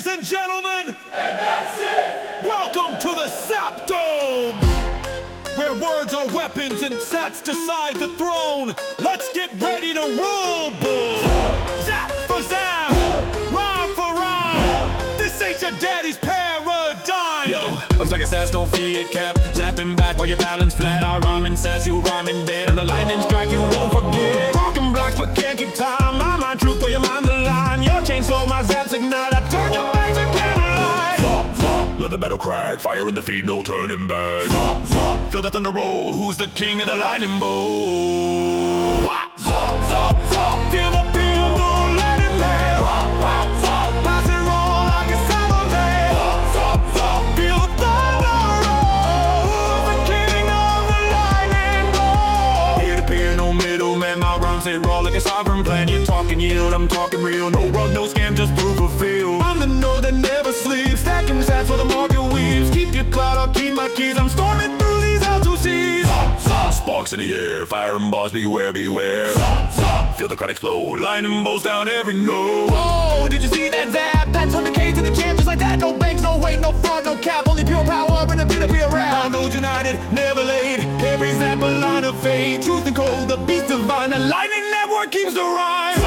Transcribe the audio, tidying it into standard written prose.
and gentlemen, welcome to the Sap Dome, where words are weapons and sats decide the throne. Let's get ready to rule, bull. Zap for zap, rhyme for rhyme. This ain't your daddy's paradigm. Yo, looks like it says don't fear cap. Zapping back while your balance flat. Our rhyming says you rhyme in bed, and the lightning strike you won't forget. Talking blocks but can't keep time. My mind truth for your mind the line. Your chain slow, my zaps ignite. I turn your legs and candlelight. Zop, zop, let the battle crack. Fire in the feet, no turning back. Zop, zop, feel that thunder roll. Who's the king of the lightning bolt? Zop, zop, zop, Feel the feel, don't let it lay. Pass and roll like a samurai. zop, zop. Feel the thunder roll. Who's the king of the lightning bolt? Here to peer, no middleman. My rhymes say raw like a sovereign plan. You're talking yield, I'm talking real. No rug, no scam, just proof of feel. I'm the node that never sleeps. Stacking sats for the market weaves. Keep your cloud, I'll keep my keys. I'm storming through these L2Cs. Sparks in the air, fire and bars, beware, beware. Zop, zop, feel the crowd explode. Lightning bolts down every node. Oh, did you see that zap? That's 100K to the champ, just like that. No banks, no weight, no fraud, no cap. Only pure power and a bit of pure rap. Our nodes united, never late. Every zap a line of fate. Truth and cold, the beast divine. The lightning network keeps the rhyme.